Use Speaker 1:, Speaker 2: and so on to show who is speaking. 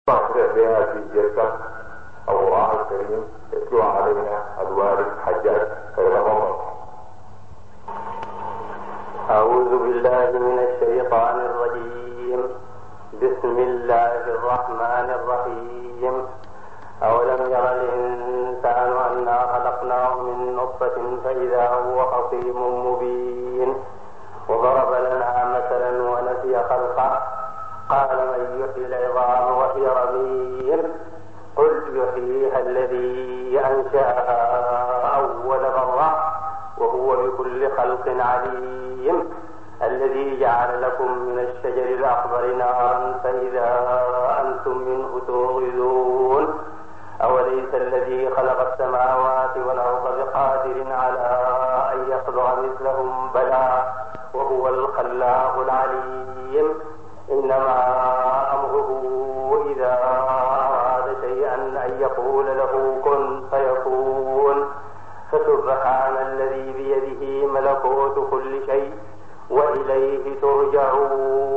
Speaker 1: بهذه الجلسة القرآن الكريم يتلو علينا الوالد حجاج فيتفضل.
Speaker 2: أعوذ بالله من الشيطان الرجيم. بسم الله الرحمن الرحيم. أولم ير الإنسان أنا خلقناه من نطفة فإذا هو خصيم مبين وضرب لنا مثلا ونسي خلقه قال من يحيي العظام وهي رميم قل يحييها الذي أنشأها أول مرة وهو بكل خلق عليم الذي جعل لكم من الشجر الأخضر نارا فإذا أنتم منه توقدون أوليس الذي خلق السماوات والأرض بقادر على أن يخلق مثلهم بلى وهو الخلاق العليم إنما أمره إذا أراد شيئا أن يقول له كن فيكون فسبحان الذي بيده ملكوت كل شيء وإليه ترجعون.